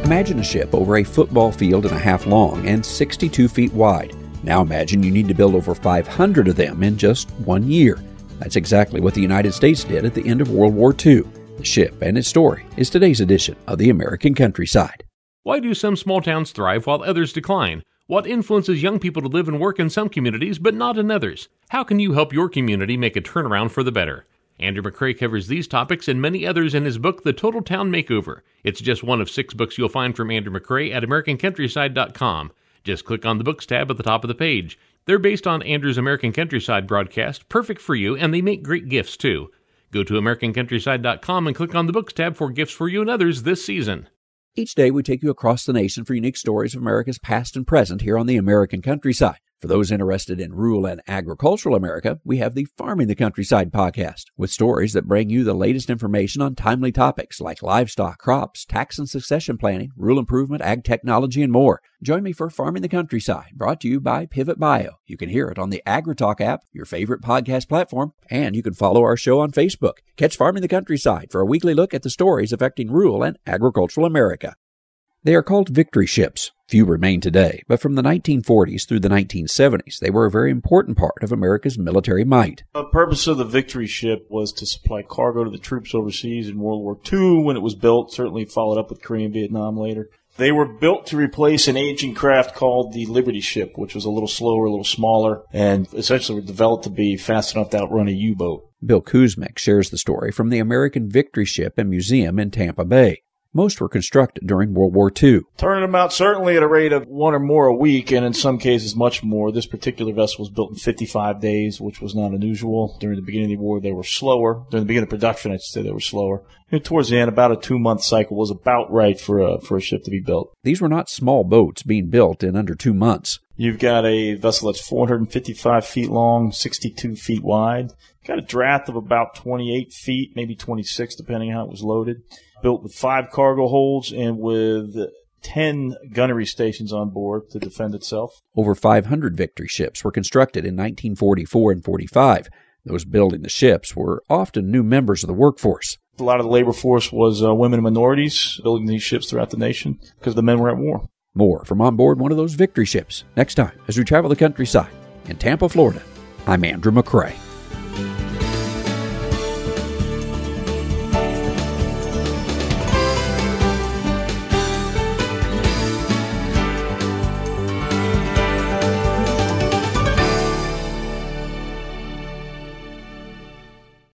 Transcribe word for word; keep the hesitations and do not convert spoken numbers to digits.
Imagine a ship over a football field and a half long and sixty-two feet wide. Now imagine you need to build over five hundred of them in just one year. That's exactly what the United States did at the end of World War Two. The ship and its story is today's edition of the American Countryside. Why do some small towns thrive while others decline? What influences young people to live and work in some communities but not in others? How can you help your community make a turnaround for the better? Andrew McCrae covers these topics and many others in his book, The Total Town Makeover. It's just one of six books you'll find from Andrew McCrae at American Countryside dot com. Just click on the Books tab at the top of the page. They're based on Andrew's American Countryside broadcast, perfect for you, and they make great gifts too. Go to American Countryside dot com and click on the Books tab for gifts for you and others this season. Each day we take you across the nation for unique stories of America's past and present here on the American Countryside. For those interested in rural and agricultural America, we have the Farming the Countryside podcast, with stories that bring you the latest information on timely topics like livestock, crops, tax and succession planning, rural improvement, ag technology, and more. Join me for Farming the Countryside, brought to you by Pivot Bio. You can hear it on the AgriTalk app, your favorite podcast platform, and you can follow our show on Facebook. Catch Farming the Countryside for a weekly look at the stories affecting rural and agricultural America. They are called victory ships. Few remain today, but from the nineteen forties through the nineteen seventies, they were a very important part of America's military might. The purpose of the victory ship was to supply cargo to the troops overseas in World War Two when it was built, certainly followed up with Korean Vietnam later. They were built to replace an aging craft called the Liberty ship, which was a little slower, a little smaller, and essentially were developed to be fast enough to outrun a U-boat. Bill Kuzmic shares the story from the American Victory Ship and Museum in Tampa Bay. Most were constructed during World War Two. Turning them out certainly at a rate of one or more a week, and in some cases much more. This particular vessel was built in fifty-five days, which was not unusual. During the beginning of the war, they were slower. During the beginning of production, I should say they were slower. And towards the end, about a two-month cycle was about right for a, for a ship to be built. These were not small boats being built in under two months. You've got a vessel that's four hundred fifty-five feet long, sixty-two feet wide. Got a draft of about twenty-eight feet, maybe twenty-six, depending on how it was loaded. Built with five cargo holds and with ten gunnery stations on board to defend itself. Over five hundred victory ships were constructed in nineteen forty-four and forty-five. Those building the ships were often new members of the workforce. A lot of the labor force was uh, women and minorities building these ships throughout the nation because the men were at war. More from on board one of those victory ships next time as we travel the countryside. In Tampa, Florida, I'm Andrew McCrae.